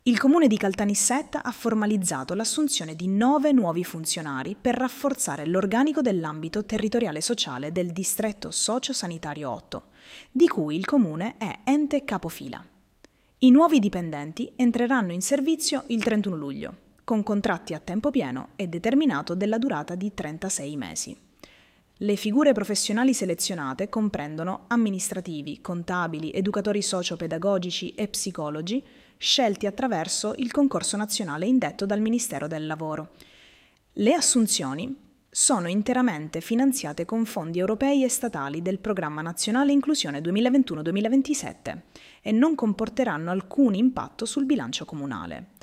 Il comune di Caltanissetta ha formalizzato l'assunzione di 9 nuovi funzionari per rafforzare l'organico dell'ambito territoriale sociale del distretto socio-sanitario 8, di cui il comune è ente capofila. I nuovi dipendenti entreranno in servizio il 31 luglio, con contratti a tempo pieno e determinato della durata di 36 mesi. Le figure professionali selezionate comprendono amministrativi, contabili, educatori socio-pedagogici e psicologi, scelti attraverso il concorso nazionale indetto dal Ministero del Lavoro. Le assunzioni sono interamente finanziate con fondi europei e statali del Programma Nazionale Inclusione 2021-2027 e non comporteranno alcun impatto sul bilancio comunale.